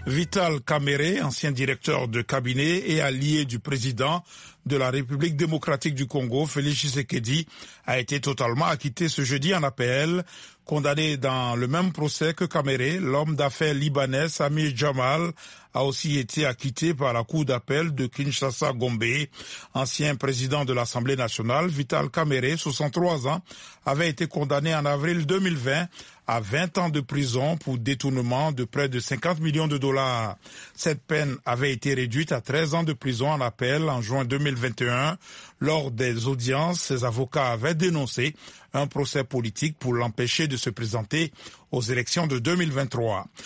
Vital Kamerhe, ancien directeur de cabinet et allié du président de la République démocratique du Congo, Félix Tshisekedi, a été totalement acquitté ce jeudi en appel. Condamné dans le même procès que Kamerhe, l'homme d'affaires libanais Samir Jamal a aussi été acquitté par la cour d'appel de Kinshasa-Gombe. Ancien président de l'Assemblée nationale, Vital Kamerhe, 63 ans, avait été condamné en avril 2020 à 20 ans de prison pour détournement de près de 50 millions de dollars. Cette peine avait été réduite à 13 ans de prison en appel en juin 2021. Lors des audiences, ses avocats avaient dénoncé un procès politique pour l'empêcher de se présenter aux élections de 2023.